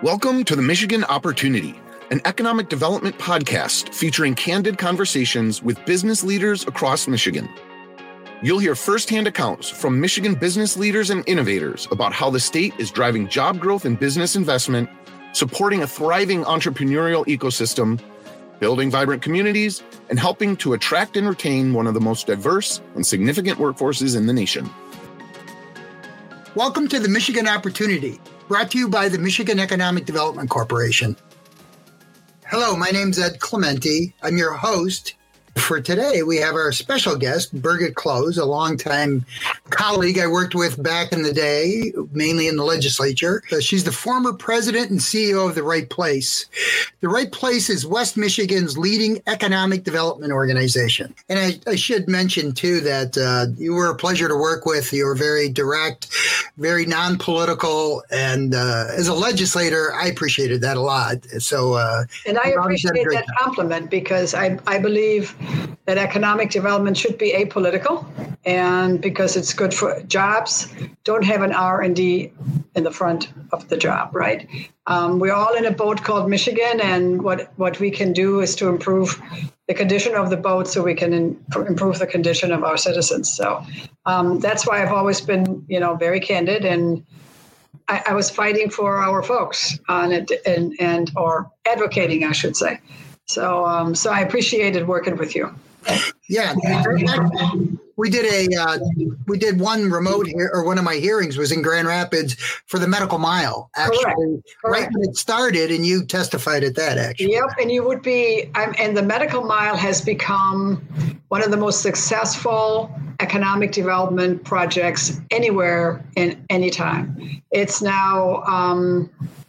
Welcome to the Michigan Opportunity, an economic development podcast featuring candid conversations with business leaders across Michigan. You'll hear firsthand accounts from Michigan business leaders and innovators about how the state is driving job growth and business investment, supporting a thriving entrepreneurial ecosystem, building vibrant communities, and helping to attract and retain one of the most diverse and significant workforces in the nation. Welcome to the Michigan Opportunity, brought to you by the Michigan Economic Development Corporation. Hello, my name's Ed Clementi. I'm your host. For today, we have our special guest, Birgit Klose, a longtime colleague I worked with back in the day, mainly in the legislature. She's the former president and CEO of The Right Place. The Right Place is West Michigan's leading economic development organization. And I should mention, too, that you were a pleasure to work with. You were very direct, very non-political. And as a legislator, I appreciated that a lot. So, and I appreciate that compliment because I believe that economic development should be apolitical, and because it's good for jobs, don't have an R&D in the front of the job, right? We're all in a boat called Michigan, and what we can do is to improve the condition of the boat so we can improve the condition of our citizens. So that's why I've always been, very candid, and I was fighting for our folks on it or advocating, I should say. So I appreciated working with you. Yeah, we did one remote or one of my hearings was in Grand Rapids for the Medical Mile. Actually, Correct. Right when it started, and you testified at that. Actually, yep. And you would be. And the Medical Mile has become one of the most successful economic development projects anywhere in any time. It's now.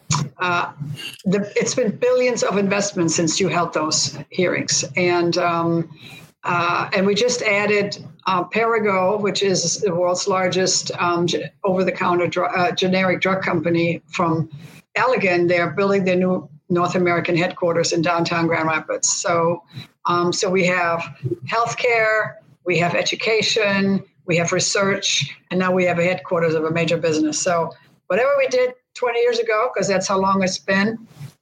It's been billions of investments since you held those hearings, and we just added Perrigo, which is the world's largest over-the-counter generic drug company from Allegan. They're building their new North American headquarters in downtown Grand Rapids. So we have healthcare, we have education, we have research, and now we have a headquarters of a major business. So whatever we did 20 years ago, because that's how long it's been,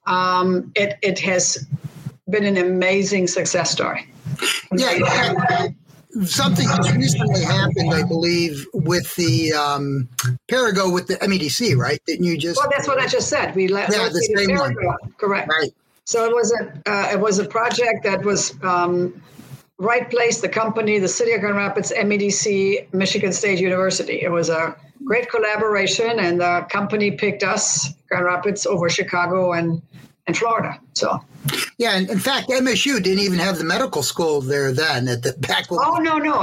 it has been an amazing success story. Yeah, something just recently happened, I believe, with the Perrigo with the MEDC, right? Didn't you just? Well, that's what I just said. We let the same Perrigo. one. Correct. Right. So it was a project that was Right Place, the company, the City of Grand Rapids, MEDC, Michigan State University. It was a great collaboration, and the company picked us, Grand Rapids, over Chicago and Florida. So, yeah, and in fact, MSU didn't even have the medical school there then at the back. Oh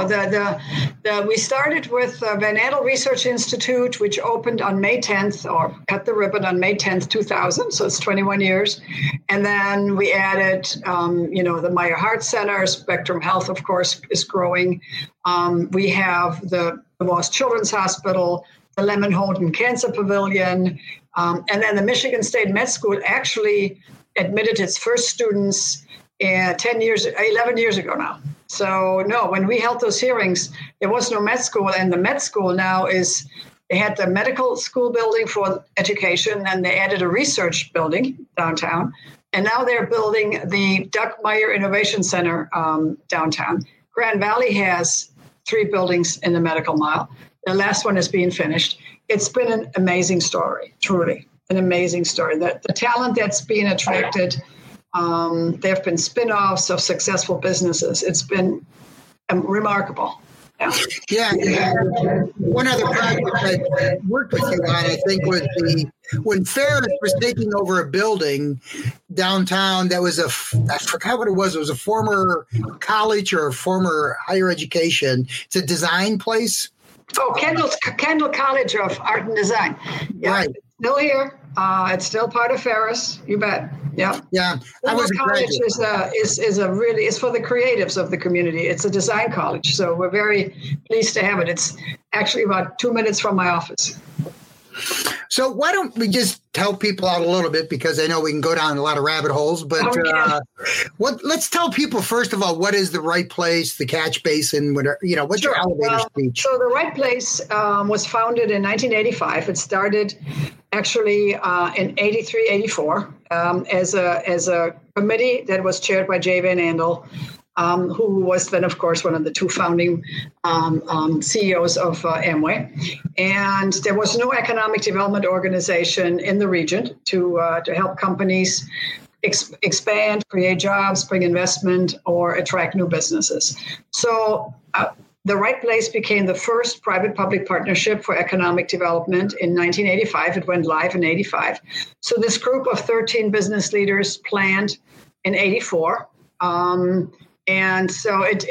no! We started with Van Andel Research Institute, which opened on May 10th, or cut the ribbon on May 10th, 2000. So it's 21 years, and then we added, the Meyer Heart Center. Spectrum Health, of course, is growing. We have the Walsh Children's Hospital, the Lemon Holden Cancer Pavilion, and then the Michigan State Med School actually admitted its first students 11 years ago now. So no, when we held those hearings, there was no med school, and the med school now they had the medical school building for education, and they added a research building downtown, and now they're building the Doug Meyer Innovation Center downtown. Grand Valley has 3 buildings in the Medical Mile. The last one is being finished. It's been an amazing story, truly an amazing story. The talent that's being attracted, there have been spin-offs of successful businesses. It's been remarkable. Yeah. One other project I worked with you on, I think, was when Ferris was taking over a building downtown that was I forgot what it was. It was a former college or a former higher education. It's a design place. Oh, Kendall College of Art and Design. Yeah, right. It's still here. It's still part of Ferris. You bet. Yeah. Yeah. Kendall College is for the creatives of the community. It's a design college, so we're very pleased to have it. It's actually about 2 minutes from my office. So why don't we just help people out a little bit, because I know we can go down a lot of rabbit holes, but let's tell people, first of all, what is the Right Place, the Catch Basin, what's your elevator speech? So the Right Place was founded in 1985. It started actually in 83, 84 as a committee that was chaired by Jay Van Andel, who was then, of course, one of the two founding CEOs of Amway. And there was no economic development organization in the region to help companies expand, create jobs, bring investment, or attract new businesses. So the Right Place became the first private-public partnership for economic development in 1985. It went live in 85. So this group of 13 business leaders planned in 84. And so at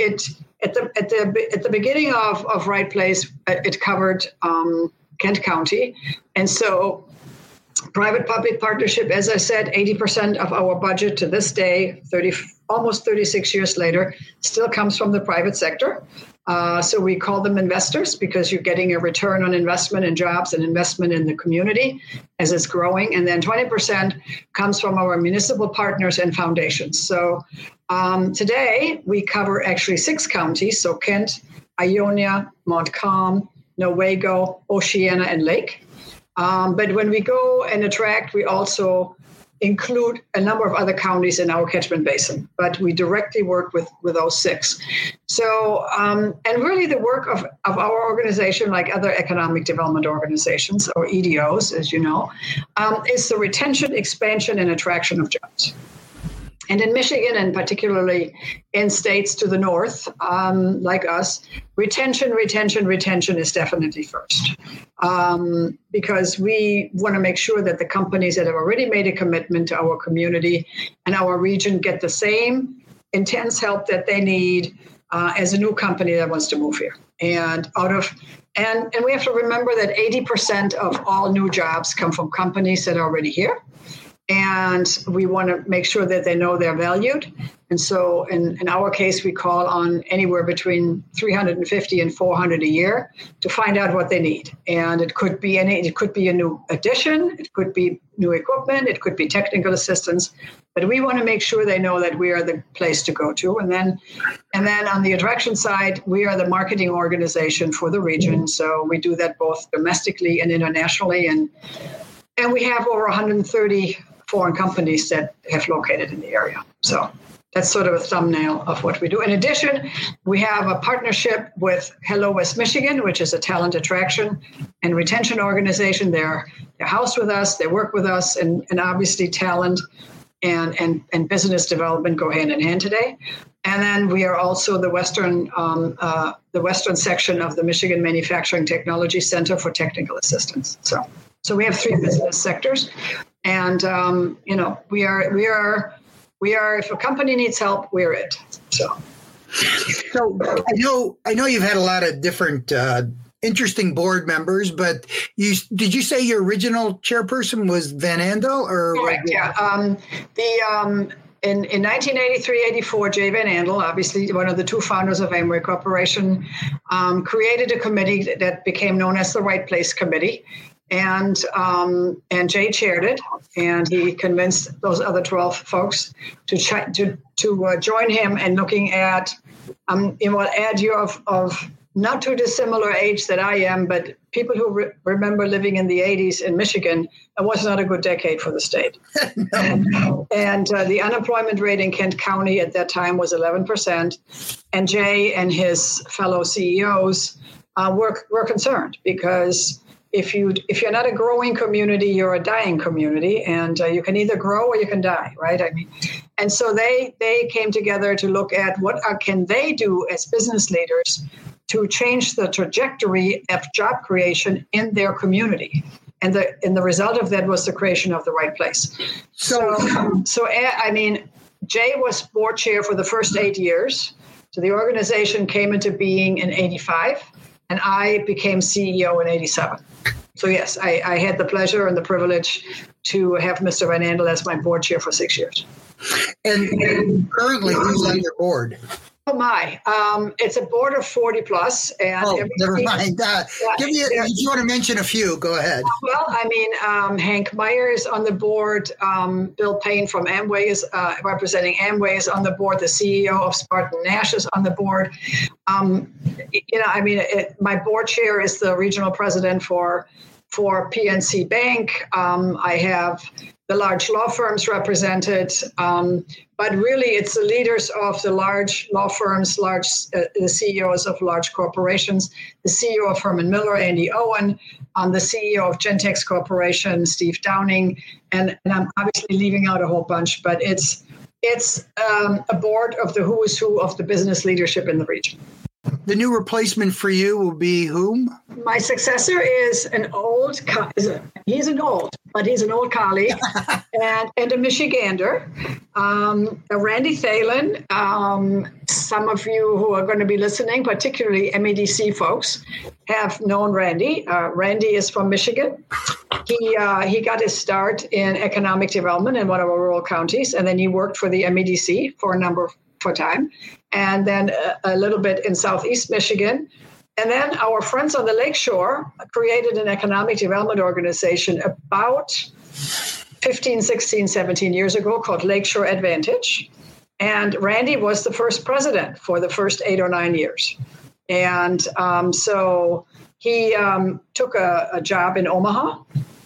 the beginning of Right Place, it covered Kent County. And so private-public partnership, as I said, 80% of our budget to this day, almost 36 years later, still comes from the private sector. So we call them investors because you're getting a return on investment in jobs and investment in the community as it's growing. And then 20% comes from our municipal partners and foundations. So today we cover actually 6 counties. So Kent, Ionia, Montcalm, Nowaygo, Oceana, and Lake. But when we go and attract, we also include a number of other counties in our catchment basin, but we directly work with those 6. So, and really the work of our organization, like other economic development organizations or EDOs, as you know, is the retention, expansion, and attraction of jobs. And in Michigan, and particularly in states to the north, like us, retention is definitely first. Because we want to make sure that the companies that have already made a commitment to our community and our region get the same intense help that they need as a new company that wants to move here. And we have to remember that 80% of all new jobs come from companies that are already here. And we want to make sure that they know they're valued. And so in our case, we call on anywhere between 350 and 400 a year to find out what they need. And it could be a new addition, it could be new equipment, it could be technical assistance. But we want to make sure they know that we are the place to go to. And then on the attraction side, we are the marketing organization for the region. So we do that both domestically and internationally. And we have over 130 foreign companies that have located in the area. So that's sort of a thumbnail of what we do. In addition, we have a partnership with Hello West Michigan, which is a talent attraction and retention organization. They're housed with us, they work with us, and obviously talent and business development go hand in hand today. And then we are also the western section of the Michigan Manufacturing Technology Center for technical assistance. So we have 3 business sectors, and we are if a company needs help, we're it. So I know you've had a lot of different interesting board members, but did you say your original chairperson was Van Andel? Or correct? Yeah. In 1983-84, Jay Van Andel, obviously one of the 2 founders of Amway Corporation, created a committee that became known as the Right Place Committee. And Jay chaired it, and he convinced those other 12 folks to join him in looking at, add you of not too dissimilar age that I am, but people who remember living in the 80s in Michigan, it was not a good decade for the state. No. And the unemployment rate in Kent County at that time was 11%, and Jay and his fellow CEOs were concerned because if you're not a growing community, you're a dying community, and you can either grow or you can die, right? I mean, and so they came together to look at what can they do as business leaders to change the trajectory of job creation in their community, and the result of that was the creation of the Right Place. So I mean, Jay was board chair for the first 8 years. So the organization came into being in 85, and I became CEO in 87. So yes, I had the pleasure and the privilege to have Mr. Van Andel as my board chair for 6 years. And currently, who's on your board? Oh my! It's a board of 40 plus, and never mind. If you want to mention a few, go ahead. Well, I mean, Hank Meyer is on the board. Bill Payne from Amway is representing Amway is on the board. The CEO of Spartan Nash is on the board. My board chair is the regional president for PNC Bank. I have the large law firms represented, but really it's the leaders of the large law firms, the CEOs of large corporations, the CEO of Herman Miller, Andy Owen, the CEO of Gentex Corporation, Steve Downing, and I'm obviously leaving out a whole bunch, but it's a board of the who is who of the business leadership in the region. The new replacement for you will be whom? My successor is he's an old colleague and a Michigander, Randy Thalen. Some of you who are going to be listening, particularly MEDC folks, have known Randy. Randy is from Michigan. He got his start in economic development in one of our rural counties, and then he worked for the MEDC for time, and then a little bit in Southeast Michigan. And then our friends on the Lakeshore created an economic development organization about 15, 16, 17 years ago called Lakeshore Advantage. And Randy was the first president for the first 8 or 9 years. And so he took a job in Omaha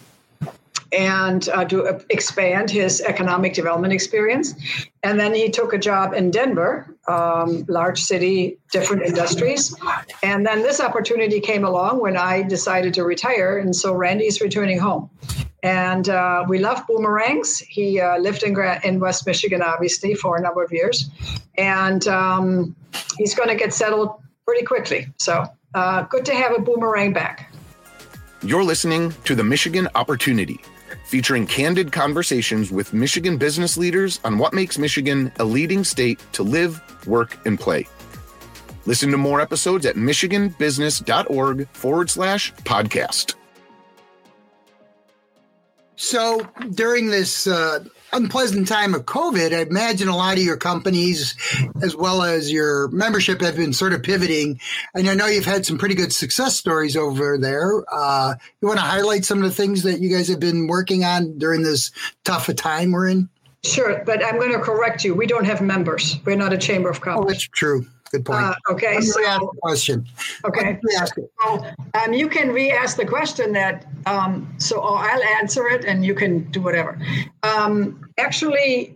and to expand his economic development experience. And then he took a job in Denver, large city, different industries. And then this opportunity came along when I decided to retire. And so Randy's returning home. And we love boomerangs. He lived in West Michigan, obviously, for a number of years. And he's going to get settled pretty quickly. So good to have a boomerang back. You're listening to The Michigan Opportunity, featuring candid conversations with Michigan business leaders on what makes Michigan a leading state to live, work, and play. Listen to more episodes at michiganbusiness.org/podcast. So during this unpleasant time of COVID, I imagine a lot of your companies, as well as your membership, have been sort of pivoting. And I know you've had some pretty good success stories over there. You want to highlight some of the things that you guys have been working on during this tough a time we're in? Sure, but I'm going to correct you. We don't have members. We're not a chamber of commerce. Oh, that's true. Good point. Okay, so ask the question. Okay, so you can re-ask the question that. I'll answer it, and you can do whatever. Actually,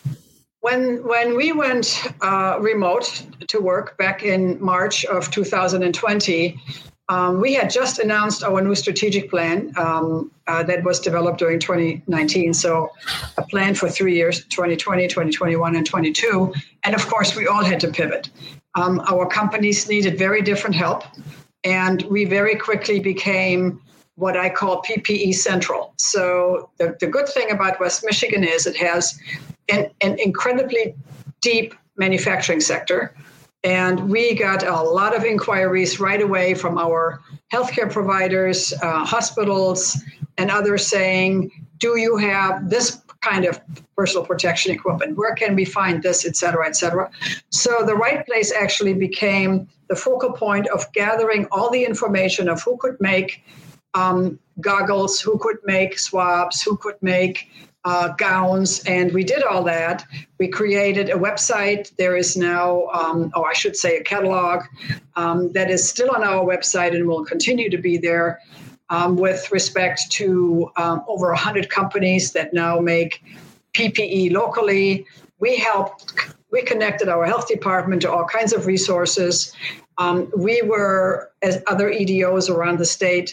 when we went remote to work back in March of 2020, we had just announced our new strategic plan that was developed during 2019. So a plan for 3 years, 2020, 2021, and 22. And of course, we all had to pivot. Our companies needed very different help. And we very quickly became what I call PPE Central. So the good thing about West Michigan is it has an incredibly deep manufacturing sector. And we got a lot of inquiries right away from our healthcare providers, hospitals, and others saying, do you have this kind of personal protection equipment? Where can we find this, et cetera, et cetera? So the Right Place actually became the focal point of gathering all the information of who could make goggles, who could make swabs, who could make gowns, and we did all that. We created a website. There is now, I should say a catalog that is still on our website and will continue to be there with respect to over 100 companies that now make PPE locally. We connected our health department to all kinds of resources. We were, as other EDOs around the state,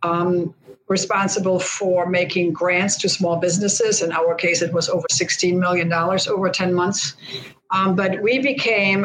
responsible for making grants to small businesses. In our case, it was over $16 million over 10 months. But we became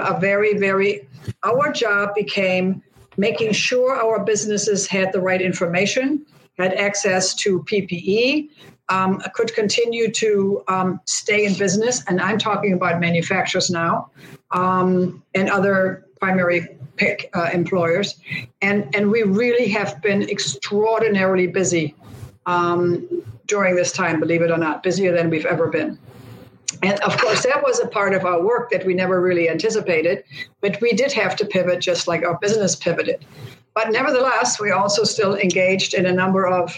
our job became making sure our businesses had the right information, had access to PPE, could continue to stay in business. And I'm talking about manufacturers now and other primary pick employers. And we really have been extraordinarily busy during this time, believe it or not, busier than we've ever been. And of course, that was a part of our work that we never really anticipated, but we did have to pivot just like our business pivoted. But nevertheless, we also still engaged in a number of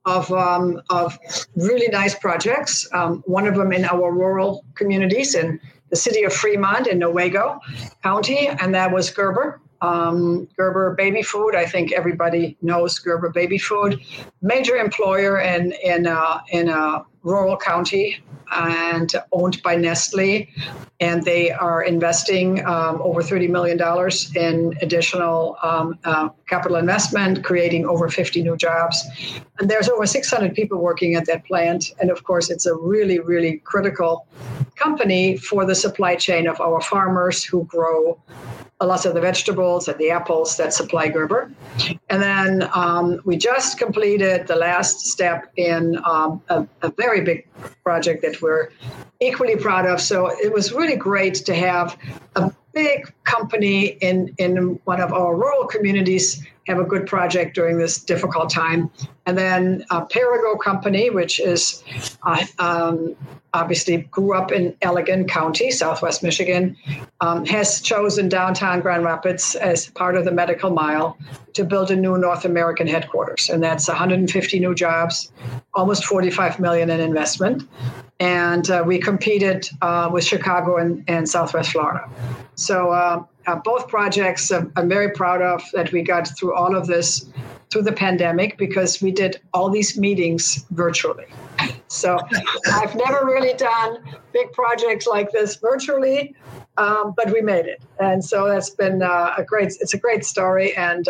really nice projects. One of them in our rural communities in the city of Fremont in Newaygo County, and that was Gerber. Gerber Baby Food. I think everybody knows Gerber Baby Food. Major employer in a rural county and owned by Nestle. And they are investing over $30 million in additional capital investment, creating over 50 new jobs. And there's over 600 people working at that plant. And of course, it's a really, really critical company for the supply chain of our farmers who grow a lot of the vegetables and the apples that supply Gerber. And then we just completed the last step in a very big project that we're equally proud of. So it was really great to have a big company in one of our rural communities have a good project during this difficult time. And then Perrigo Company, which is obviously grew up in Allegan County, Southwest Michigan, has chosen downtown Grand Rapids as part of the Medical Mile to build a new North American headquarters. And that's 150 new jobs, almost $45 million in investment. And we competed with Chicago and Southwest Florida. So both projects I'm very proud of that we got through all of this through the pandemic because we did all these meetings virtually. So I've never really done big projects like this virtually, but we made it. And so that's been it's a great story. And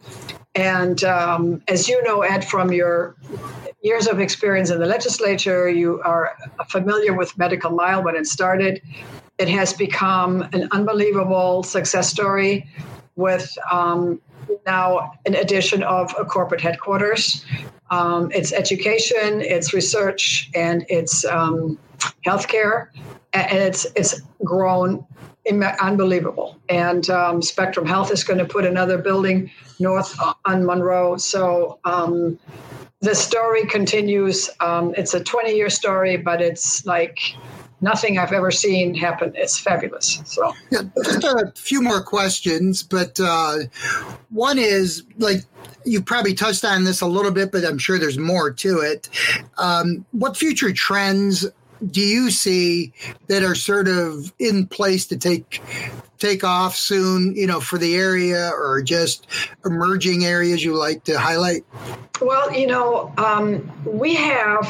as you know, Ed, from your years of experience in the legislature, you are familiar with Medical Mile when it started. It has become an unbelievable success story with now an addition of a corporate headquarters. It's education, it's research, and it's healthcare, and it's grown unbelievable. And Spectrum Health is going to put another building north on Monroe. So the story continues. It's a 20-year story, but it's like nothing I've ever seen happen. It's fabulous. So yeah, just a few more questions, but one is, like, you probably touched on this a little bit, but I'm sure there's more to it. What future trends do you see that are sort of in place to take off soon, for the area, or just emerging areas you like to highlight? Well, we have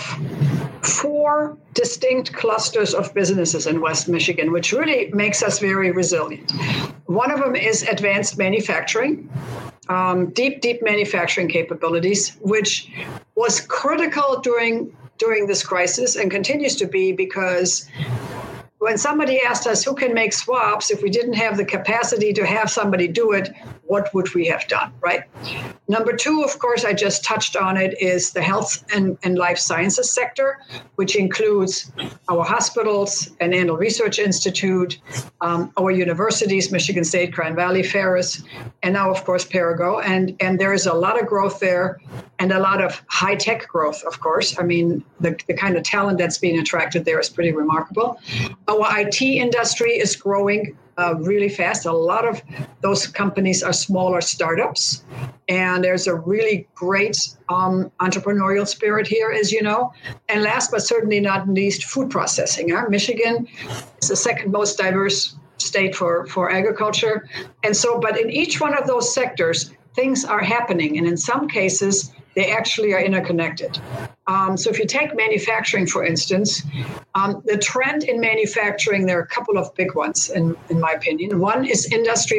4 distinct clusters of businesses in West Michigan, which really makes us very resilient. One of them is advanced manufacturing, deep manufacturing capabilities, which was critical during this crisis and continues to be, because when somebody asked us who can make swabs, if we didn't have the capacity to have somebody do it, what would we have done, right? Number 2, of course, I just touched on it, is the health and life sciences sector, which includes our hospitals and Annual Research Institute, our universities, Michigan State, Grand Valley, Ferris, and now, of course, Perrigo. And there is a lot of growth there and a lot of high-tech growth, of course. I mean, the kind of talent that's being attracted there is pretty remarkable. Our IT industry is growing really fast. A lot of those companies are smaller startups, and there's a really great entrepreneurial spirit here, as you know. And last but certainly not least, food processing. Michigan is the second most diverse state for agriculture. And so, but in each one of those sectors, things are happening. And in some cases, they actually are interconnected. So if you take manufacturing, for instance, the trend in manufacturing, there are a couple of big ones, in my opinion. One is Industry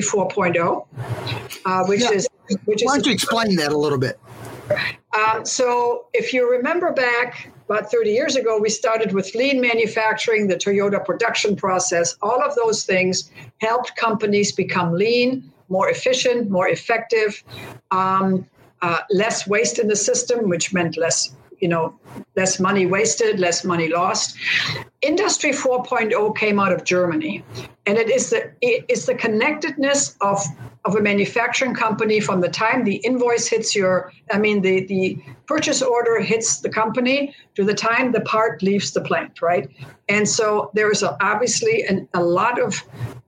4.0, which is... Why don't you explain that a little bit? So if you remember back about 30 years ago, we started with lean manufacturing, the Toyota production process. All of those things helped companies become lean, more efficient, more effective, less waste in the system, which meant less less money wasted, less money lost. Industry 4.0 came out of Germany, and it's the connectedness of a manufacturing company from the time the invoice hits the purchase order hits the company to the time the part leaves the plant, right? And so there is obviously a lot of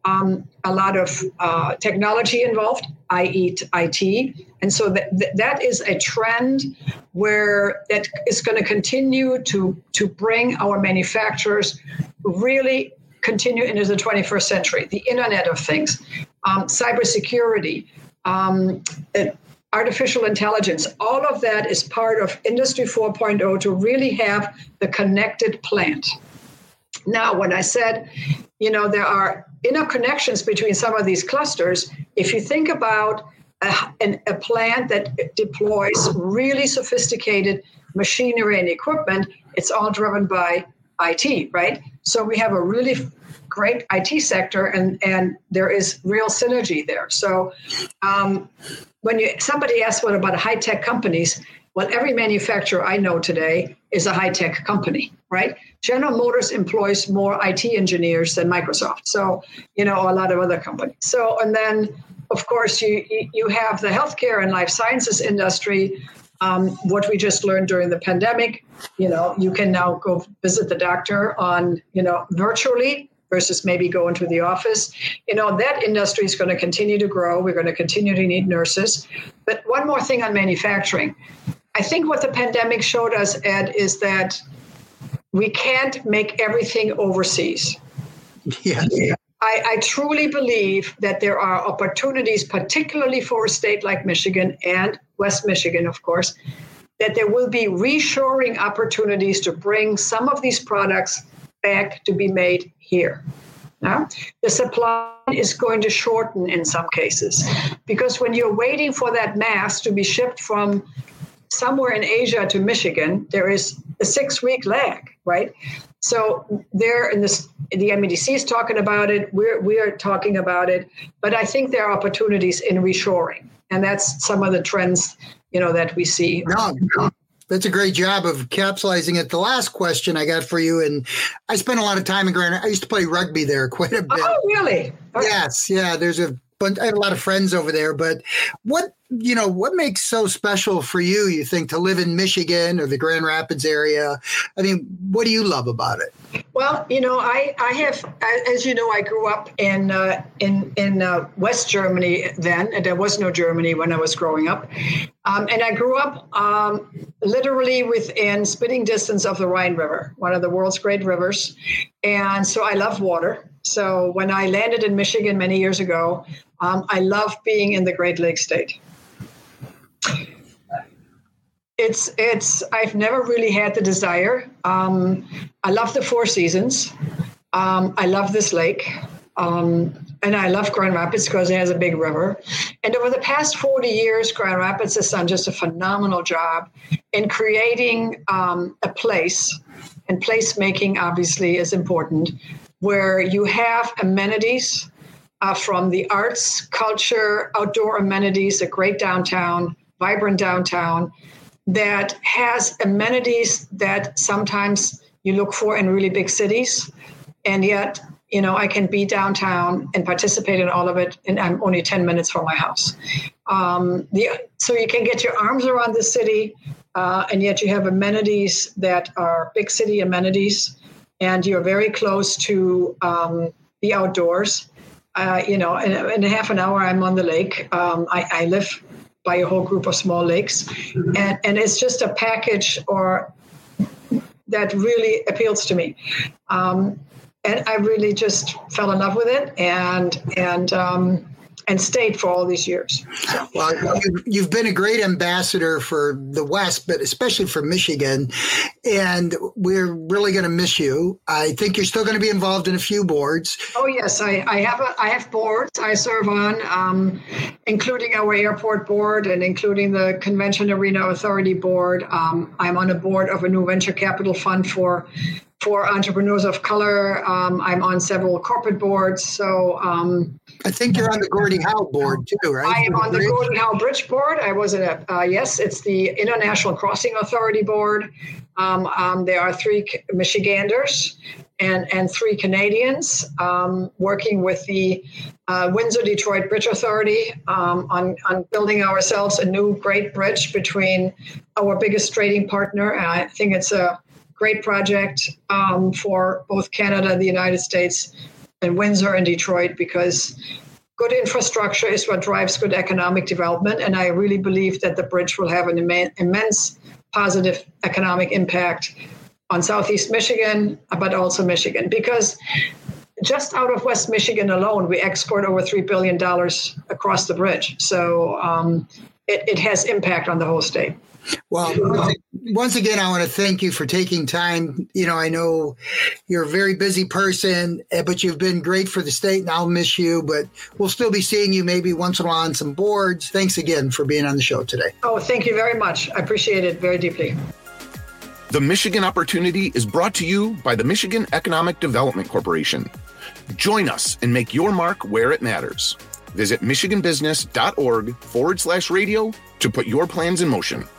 technology involved, i.e. IT. And so that is a trend where that is going to continue to bring our manufacturers really continue into the 21st century. The Internet of Things, cybersecurity, artificial intelligence, all of that is part of Industry 4.0 to really have the connected plant. Now, when I said, there are interconnections between some of these clusters, if you think about a plant that deploys really sophisticated machinery and equipment, it's all driven by IT, right? So we have a really great IT sector, and there is real synergy there. So when somebody asks what about high-tech companies, well, every manufacturer I know today is a high-tech company, right? General Motors employs more IT engineers than Microsoft, so, a lot of other companies. So, and then, of course, you have the healthcare and life sciences industry. What we just learned during the pandemic, you can now go visit the doctor on, virtually versus maybe go into the office. That industry is going to continue to grow. We're going to continue to need nurses. But one more thing on manufacturing. I think what the pandemic showed us, Ed, is that we can't make everything overseas. Yes. I truly believe that there are opportunities, particularly for a state like Michigan and West Michigan, of course, that there will be reshoring opportunities to bring some of these products back to be made here. Now, the supply is going to shorten in some cases, because when you're waiting for that mass to be shipped from somewhere in Asia to Michigan, there is a 6-week lag, right? So there, in this, the MEDC is talking about it. We are talking about it, but I think there are opportunities in reshoring, and that's some of the trends, that we see. No, that's a great job of capsulizing it. The last question I got for you, and I spent a lot of time in Grand. I used to play rugby there quite a bit. Oh, really? Okay. Yes, yeah. I have a lot of friends over there, but what makes so special for you, you think, to live in Michigan or the Grand Rapids area? I mean, what do you love about it? Well, I have, as you know, I grew up in West Germany then, and there was no Germany when I was growing up. And I grew up literally within spitting distance of the Rhine River, one of the world's great rivers. And so I love water. So when I landed in Michigan many years ago, I love being in the Great Lakes state. I've never really had the desire. I love the Four Seasons. I love this lake. And I love Grand Rapids because it has a big river. And over the past 40 years, Grand Rapids has done just a phenomenal job in creating a place, and placemaking obviously is important, where you have amenities from the arts, culture, outdoor amenities, a great downtown, vibrant downtown, that has amenities that sometimes you look for in really big cities. And yet, I can be downtown and participate in all of it, and I'm only 10 minutes from my house. So you can get your arms around the city, and yet you have amenities that are big city amenities, and you're very close to the outdoors. In a half an hour, I'm on the lake. I live by a whole group of small lakes, and it's just a package that really appeals to me. And I really just fell in love with it and stayed for all these years. Well, you've been a great ambassador for the West, but especially for Michigan, and we're really going to miss you. I think you're still going to be involved in a few boards. Oh yes, I have boards I serve on, including our airport board and including the Convention Arena Authority board. I'm on a board of a new venture capital fund for for entrepreneurs of color. I'm on several corporate boards. So I think you're on the Gordie Howe board too, right? I am on the Gordie Howe Bridge board. I was yes, it's the International Crossing Authority board. There are 3 Michiganders and 3 Canadians working with the Windsor-Detroit Bridge Authority on building ourselves a new great bridge between our biggest trading partner. And I think it's a great project for both Canada, the United States, and Windsor and Detroit, because good infrastructure is what drives good economic development. And I really believe that the bridge will have an immense positive economic impact on Southeast Michigan, but also Michigan, because just out of West Michigan alone, we export over $3 billion across the bridge. So it has impact on the whole state. Well, once again, I want to thank you for taking time. I know you're a very busy person, but you've been great for the state, and I'll miss you, but we'll still be seeing you maybe once in a while on some boards. Thanks again for being on the show today. Oh, thank you very much. I appreciate it very deeply. The Michigan Opportunity is brought to you by the Michigan Economic Development Corporation. Join us and make your mark where it matters. Visit michiganbusiness.org/radio to put your plans in motion.